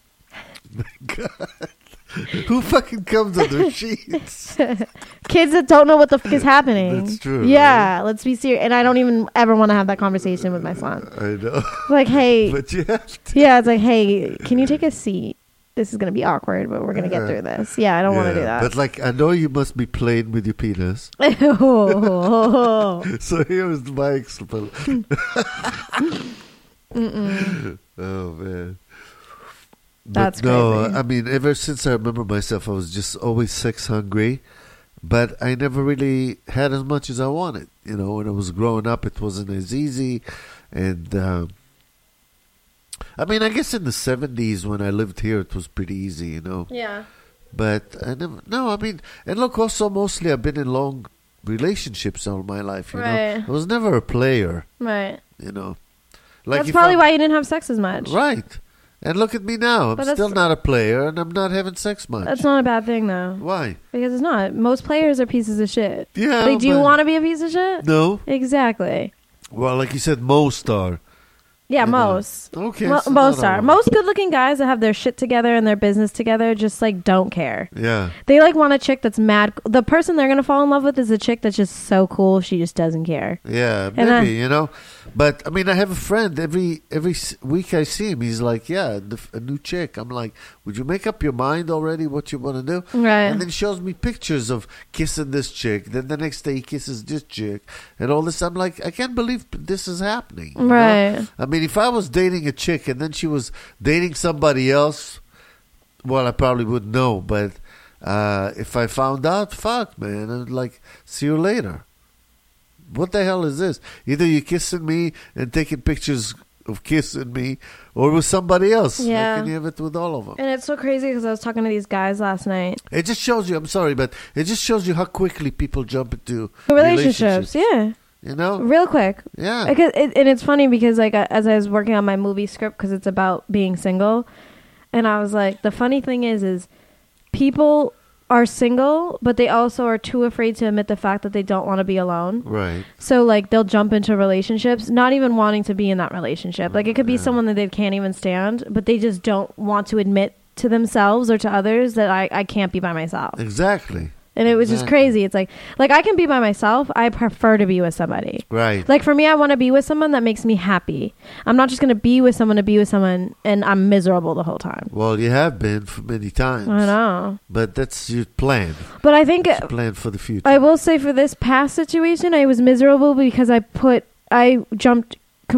Who fucking comes on their sheets? Kids that don't know what the fuck is happening. That's true, Yeah, let's be serious. And I don't even ever want to have that conversation with my son. I know. Like, hey, But you have to. yeah, it's like, hey, can you take a seat? This is going to be awkward, but we're going to get through this. Yeah, I don't want to do that. But I know you must be playing with your penis. Oh. So here's my explanation. Oh, man. That's no, crazy. I mean, ever since I remember myself, I was just always sex hungry, but I never really had as much as I wanted. You know, when I was growing up, it wasn't as easy, and I mean, I guess in the 70s when I lived here, it was pretty easy. You know, Yeah. but I never. No, I mean, and look, also mostly I've been in long relationships all my life. You know, Right. I was never a player. Right. You know, That's if probably I'm- why you didn't have sex as much. Right. And look at me now. I'm But that's- still not a player, and I'm not having sex much. That's not a bad thing, though. Why? Because it's not. Most players are pieces of shit. Yeah. Like, do you but- want to be a piece of shit? No. Exactly. Well, like you said, most are. Yeah, You know. most. Okay. Mo- so most not all are. of Most good-looking guys that have their shit together and their business together just, like, don't care. them. Yeah. They, like, want a chick that's mad. The person they're going to fall in love with is a chick that's just so cool she just doesn't care. Yeah, And maybe, you know. But, I mean, I have a friend. Every week I see him, he's like, yeah, a new chick. I'm like, would you make up your mind already what you want to do? Right. And then he shows me pictures of kissing this chick. Then the next day he kisses this chick. And all this. I'm like, I can't believe this is happening. you know? Right. I mean, if I was dating a chick and then she was dating somebody else, well, I probably wouldn't know. But if I found out, fuck, man. I'd like, see you later. What the hell is this? Either you're kissing me and taking pictures of kissing me, or with somebody else. Yeah. Like, can you have it with all of them? And it's so crazy because I was talking to these guys last night. It just shows you, I'm sorry, but it just shows you how quickly people jump into Relationships, yeah. You know? Real quick. Yeah. And it's funny because, like, as I was working on my movie script, because it's about being single, and I was like, the funny thing is people are single, but they also are too afraid to admit the fact that they don't want to be alone. Right. So, like, they'll jump into relationships, not even wanting to be in that relationship. Like, it could be Yeah. someone that they can't even stand, but they just don't want to admit to themselves or to others that I can't be by myself. Exactly. And it was just Exactly. crazy. It's like I can be by myself. I prefer to be with somebody. Right. Like, for me, I want to be with someone that makes me happy. I'm not just going to be with someone and I'm miserable the whole time. Well, you have been for many times. I know. But that's your plan. But I think Plan for the future. I will say for this past situation, I was miserable because I jumped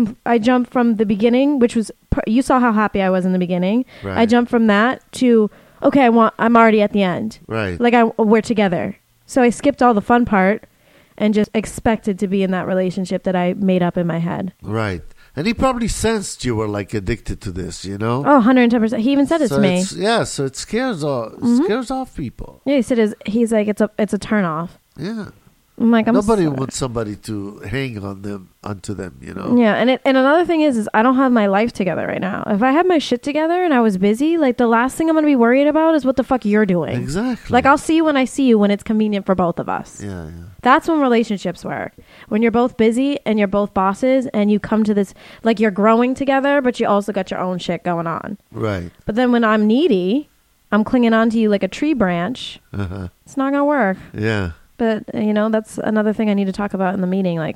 from the beginning, which was, you saw how happy I was in the beginning. Right. I jumped from that to, okay, I'm already at the end. Right. Like, we're together. So I skipped all the fun part and just expected to be in that relationship that I made up in my head. Right. And he probably sensed you were like addicted to this, you know? Oh, 110%. He even said it So to me. so it scares off people. Yeah, he said he's like, it's a turn off. Yeah. I'm like, Nobody sorry. wants somebody to hang onto them, you know? Yeah, and another thing is I don't have my life together right now. If I had my shit together and I was busy, like, the last thing I'm going to be worried about is what the fuck you're doing. Exactly. Like, I'll see you when I see you when it's convenient for both of us. Yeah, yeah. That's when relationships work. When you're both busy and you're both bosses and you come to this, like, you're growing together, but you also got your own shit going on. Right. But then when I'm needy, I'm clinging on to you like a tree branch. Uh-huh. It's not going to work. Yeah. But, that's another thing I need to talk about in the meeting. Like,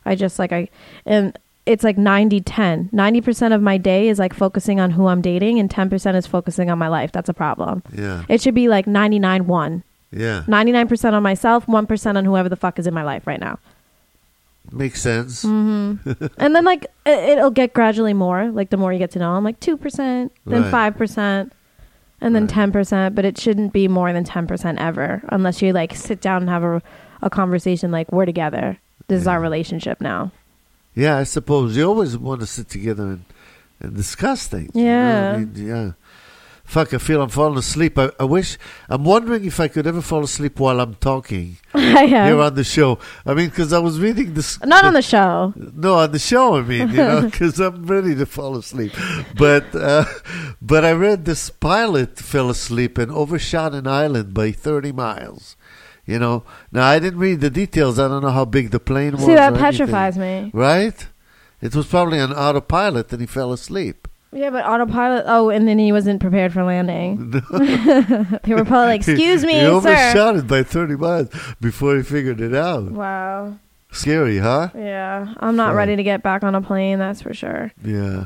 and it's like 90-10. 90% of my day is like focusing on who I'm dating and 10% is focusing on my life. That's a problem. Yeah. It should be like 99-1. Yeah. 99% on myself, 1% on whoever the fuck is in my life right now. Makes sense. Mm-hmm. And then, like, it'll get gradually more. Like, the more you get to know them, like 2%, then Right. 5%, and then Right. 10%. But it shouldn't be more than 10% ever, unless you, like, sit down and have a conversation like, we're together. This is our relationship now. Yeah, I suppose you always want to sit together and discuss things. you know what Yeah. I mean? Yeah. Fuck, I feel I'm falling asleep. I'm wondering if I could ever fall asleep while I'm talking Yeah. here on the show. I mean, because I was reading this. Not on the show. No, on the show, I mean, because I'm ready to fall asleep. But I read this pilot fell asleep and overshot an island by 30 miles. You know, now I didn't read the details. I don't know how big the plane was. See, that or petrifies anything. me. Right? It was probably an autopilot and he fell asleep. Yeah, but autopilot. Oh, and then he wasn't prepared for landing. They were probably like, "Excuse me, he sir." overshot it by 30 miles before he figured it out. Wow. Scary, huh? Yeah, I'm not So- ready to get back on a plane. That's for sure. Yeah.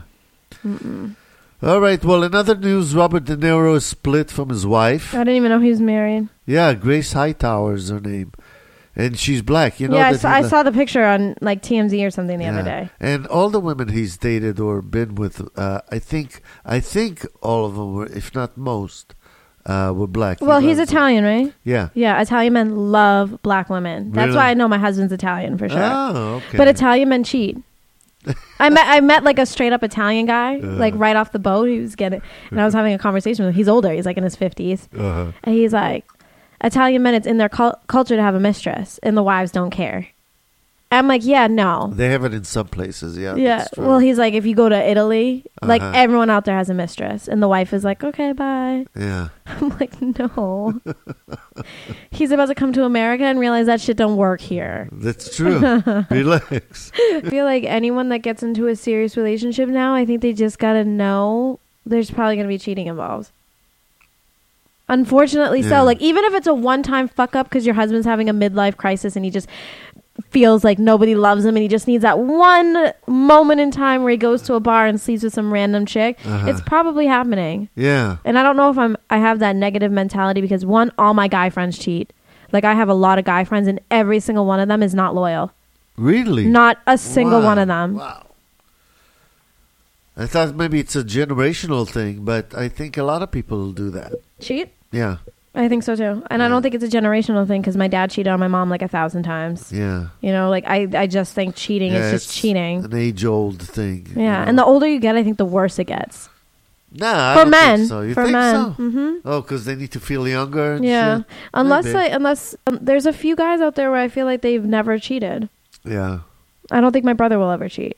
All right. Well, in other news, Robert De Niro is split from his wife. I didn't even know he was married. Yeah, Grace Hightower is her name. And she's black, you know. Yeah, that I saw the picture on like TMZ or something the other day. And all the women he's dated or been with, I think all of them were, if not most, were black. Well, he's Italian, right? Yeah. Yeah, Italian men love black women. That's Really? why I know my husband's Italian for sure. Oh, okay. But Italian men cheat. I met like a straight up Italian guy, like right off the boat. He was getting, and I was having a conversation with him. He's older. He's like in his 50s. And he's like, Italian men, it's in their culture to have a mistress, and the wives don't care. I'm like, yeah, no. They have it in some places, yeah. Yeah. That's true. Well, he's like, if you go to Italy, like everyone out there has a mistress, and the wife is like, okay, bye. Yeah. I'm like, no. He's about to come to America and realize that shit don't work here. That's true. Relax. I feel like anyone that gets into a serious relationship now, I think they just gotta know there's probably gonna be cheating involved. Unfortunately so. Like, even if it's a one-time fuck up because your husband's having a midlife crisis and he just feels like nobody loves him and he just needs that one moment in time where he goes to a bar and sleeps with some random chick, it's probably happening. Yeah. And I don't know if I have that negative mentality because, one, all my guy friends cheat. Like, I have a lot of guy friends and every single one of them is not loyal. Really? Not a single one of them. Wow. I thought maybe it's a generational thing, but I think a lot of people do that. Cheat? Yeah. I think so too. And I don't think it's a generational thing because my dad cheated on my mom like 1,000 times. Yeah. You know, like I just think cheating is just cheating. An age-old thing. Yeah. You know? And the older you get, I think the worse it gets. Nah, I For don't men. think so. You For think men. so? Mm-hmm. Oh, because they need to feel younger and Yeah. shit? Unless there's a few guys out there where I feel like they've never cheated. Yeah. I don't think my brother will ever cheat.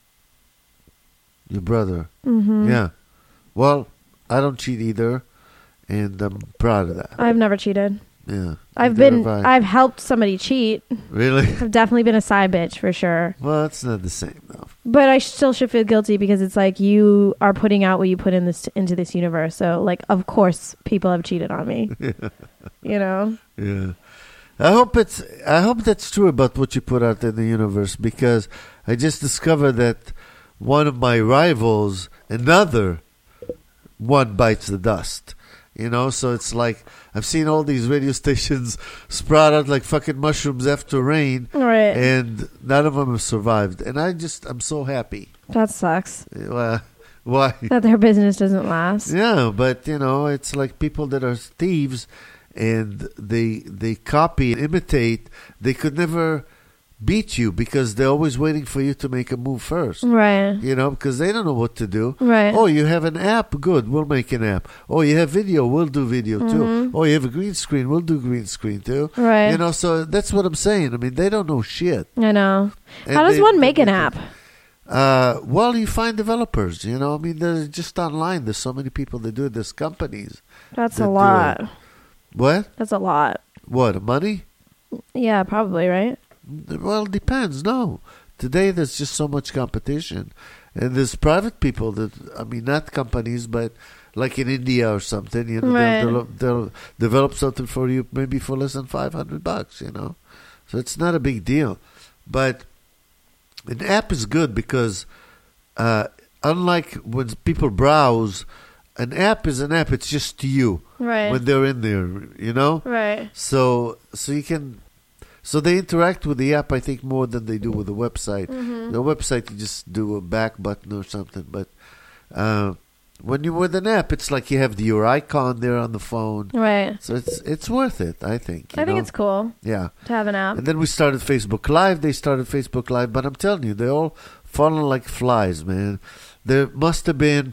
Your brother. Mm-hmm. Yeah. Well, I don't cheat either, and I'm proud of that. I've never cheated. Yeah. I've helped somebody cheat. Really? I've definitely been a side bitch for sure. Well, it's not the same though. But I still should feel guilty because it's like you are putting out what you put in into this universe. So, like, of course, people have cheated on me. You know? Yeah. I hope that's true about what you put out in the universe, because I just discovered that one of my rivals, another one, bites the dust. You know, so it's like I've seen all these radio stations sprout out like fucking mushrooms after rain, Right. and none of them have survived. And I'm so happy. That sucks. Why? That their business doesn't last. Yeah, but you know, it's like people that are thieves and they copy and imitate. They could never beat you because they're always waiting for you to make a move first. Right. You know, because they don't know what to do. Right. Oh, you have an app? Good, we'll make an app. Oh, you have video? We'll do video too. Mm-hmm. Oh, you have a green screen? We'll do green screen too. Right. You know, so that's what I'm saying. I mean, they don't know shit. I know. And How does they- one make an app? Well, you find developers. You know, I mean, they're just online. There's so many people that do it. There's companies. That's that a do lot. it. What? That's a lot. What? Money? Yeah, probably, right? Well, it depends. No. Today, there's just so much competition. And there's private people that, I mean, not companies, but like in India or something, you know, Right. they'll develop something for you maybe for less than $500, you know. So it's not a big deal. But an app is good because unlike when people browse, an app is an app. It's just to you Right. when they're in there, you know? Right. So you can... So they interact with the app, I think, more than they do with the website. Mm-hmm. The website, you just do a back button or something. But when you're with an app, it's like you have your icon there on the phone. Right. So it's worth it, I think. I think it's cool Yeah. to have an app. And then we started Facebook Live. They started Facebook Live. But I'm telling you, they're all falling like flies, man. There must have been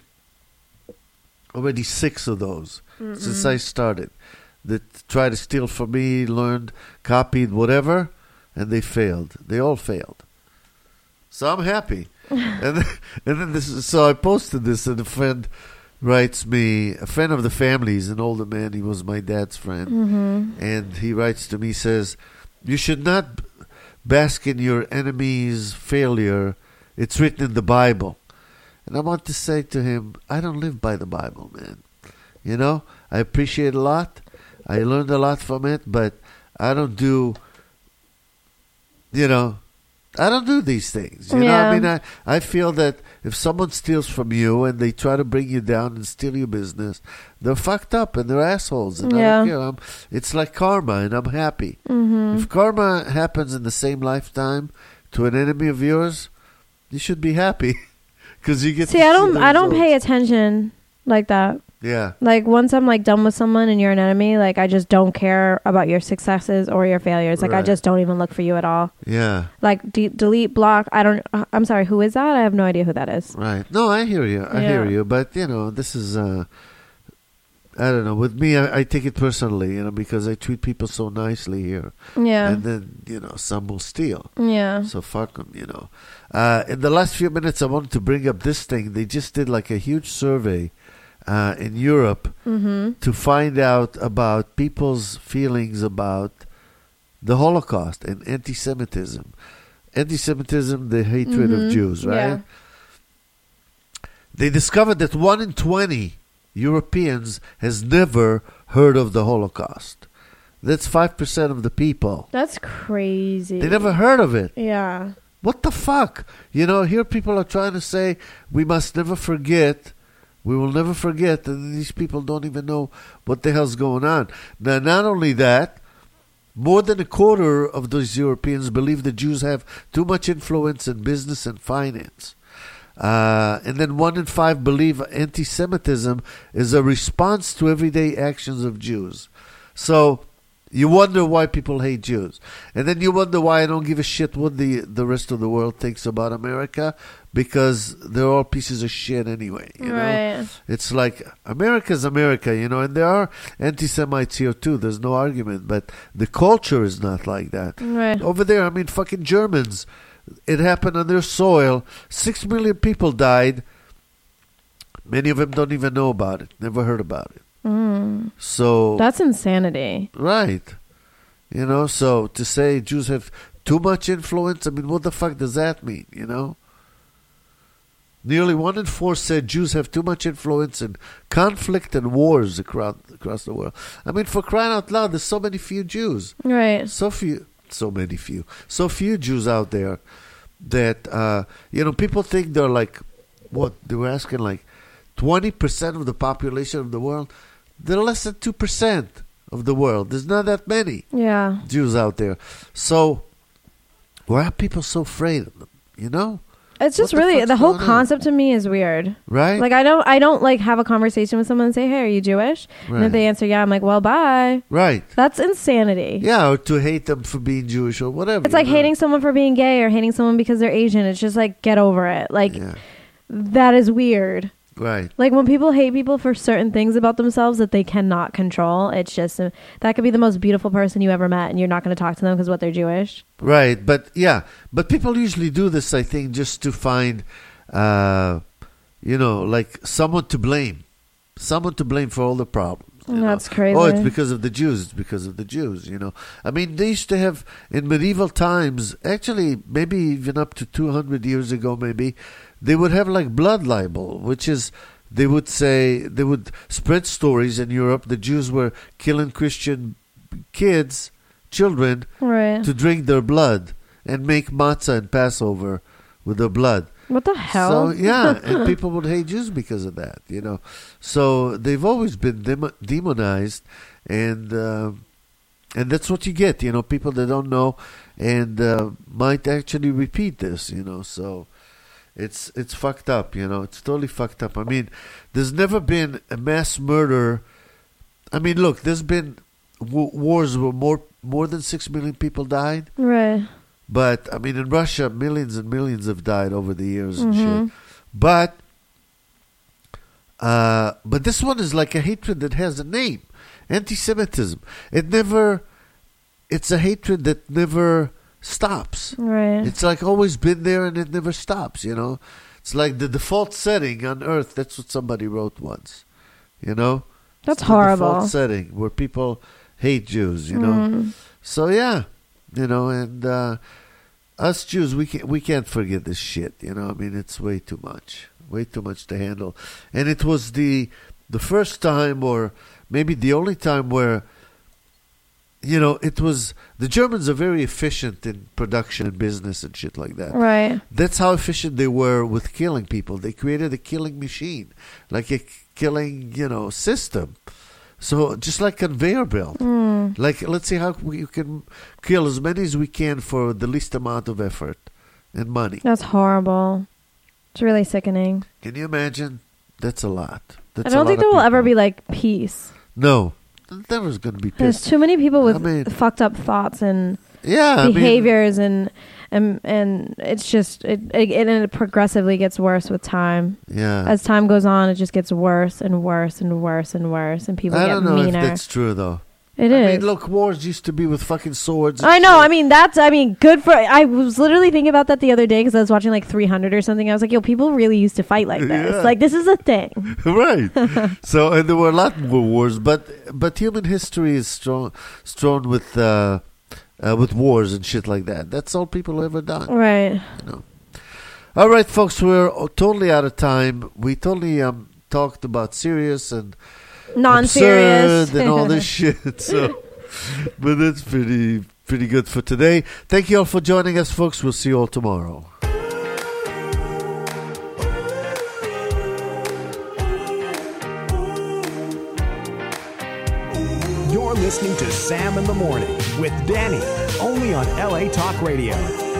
already 6 of those since I started that tried to steal from me, learned, copied, whatever, and they failed. They all failed. So I'm happy. and then so I posted this, and a friend writes me, a friend of the family, he's an older man, he was my dad's friend, and he writes to me, says, you should not bask in your enemy's failure. It's written in the Bible. And I want to say to him, I don't live by the Bible, man. You know, I appreciate a lot. I learned a lot from it, but I don't do, you know, I don't do these things. You know, I mean, I feel that if someone steals from you and they try to bring you down and steal your business, they're fucked up and they're assholes. And I don't care. It's like karma, and I'm happy. Mm-hmm. If karma happens in the same lifetime to an enemy of yours, you should be happy because you get. See, I don't pay attention like that. Yeah. Like, once I'm, like, done with someone and you're an enemy, like, I just don't care about your successes or your failures. Like, I just don't even look for you at all. Yeah. Like, delete, block. I'm sorry, who is that? I have no idea who that is. Right. No, I hear you. I hear you. But, you know, this is, I don't know. With me, I take it personally, you know, because I treat people so nicely here. Yeah. And then, you know, some will steal. Yeah. So fuck them, you know. In the last few minutes, I wanted to bring up this thing. They just did, like, a huge survey in Europe to find out about people's feelings about the Holocaust and anti-Semitism. Anti-Semitism, the hatred of Jews, right? Yeah. They discovered that 1 in 20 Europeans has never heard of the Holocaust. That's 5% of the people. That's crazy. They never heard of it. Yeah. What the fuck? You know, here people are trying to say we must never forget. We will never forget, and these people don't even know what the hell's going on. Now, not only that, more than a quarter of those Europeans believe the Jews have too much influence in business and finance. And then 1 in 5 believe anti-Semitism is a response to everyday actions of Jews. So you wonder why people hate Jews. And then you wonder why I don't give a shit what the rest of the world thinks about America, because they're all pieces of shit anyway. You know? It's like, America's America, you know, and there are anti-Semites here too. There's no argument, but the culture is not like that. Right. Over there, I mean, fucking Germans, it happened on their soil. 6 million people died. Many of them don't even know about it, never heard about it. So that's insanity. Right. You know, so to say Jews have too much influence, I mean, what the fuck does that mean, you know? Nearly 1 in 4 said Jews have too much influence in conflict and wars across the world. I mean, for crying out loud, there's so many few Jews. Right. So few Jews out there that, you know, people think they're like, what, they were asking like 20% of the population of the world. They're less than 2% of the world. There's not that many Jews out there. So why are people so afraid of them, you know? It's just really, the whole concept to me is weird. Right? Like, I don't like have a conversation with someone and say, hey, are you Jewish? Right. And if they answer, yeah, I'm like, well, bye. Right. That's insanity. Yeah, or to hate them for being Jewish or whatever. It's like hating someone for being gay or hating someone because they're Asian. It's just like, get over it. Like, that is weird. Right. Like, when people hate people for certain things about themselves that they cannot control, it's just, that could be the most beautiful person you ever met, and you're not going to talk to them because what, they're Jewish. Right. But people usually do this, I think, just to find, you know, like someone to blame for all the problems. That's crazy. Oh, it's because of the Jews. It's because of the Jews, you know. I mean, they used to have, in medieval times, actually, maybe even up to 200 years ago, maybe, they would have like blood libel, which is, they would say, they would spread stories in Europe. The Jews were killing Christian children, to drink their blood and make matzah and Passover with their blood. What the hell? So, yeah, and people would hate Jews because of that, you know. So they've always been demonized, and that's what you get, you know, people that don't know and might actually repeat this, you know. So it's fucked up, you know. It's totally fucked up. I mean, there's never been a mass murder. I mean, look, there's been wars where more than 6 million people died. Right. But, I mean, in Russia, millions and millions have died over the years and shit. But this one is like a hatred that has a name. Anti-Semitism. It's a hatred that never stops. Right. It's like always been there and it never stops, you know. It's like the default setting on Earth. That's what somebody wrote once, you know. That's horrible. The default setting where people hate Jews, you know. So, yeah, you know, and us Jews, we can't forget this shit, you know. I mean, it's way too much to handle. And it was the first time, or maybe the only time, where it was, the Germans are very efficient in production and business and shit like that. Right. That's how efficient they were with killing people. They created a killing machine, like a killing, system. So just like conveyor belt. Like, let's see how we can kill as many as we can for the least amount of effort and money. That's horrible. It's really sickening. Can you imagine? That's a lot. I don't think there will ever be like peace. No. Never's going to be peace. There's too many people with fucked up thoughts and behaviors and it's just it progressively gets worse with time. Yeah. As time goes on, it just gets worse and worse and worse and worse, and people get meaner. I don't know if that's true though. It is. I mean, look, wars used to be with fucking swords. I know. Shit. Good for. I was literally thinking about that the other day because I was watching like 300 or something. I was like, yo, people really used to fight like this. Yeah. Like, this is a thing. Right. So, and there were a lot more wars, but human history is strewn with wars and shit like that. That's all people have ever done. Right. All right, folks, we're totally out of time. We totally talked about serious and non-serious absurd and all this shit. So, but that's pretty good for today. Thank you all for joining us, folks. We'll see you all tomorrow. You're listening to Sam in the Morning with Danny, only on LA Talk Radio.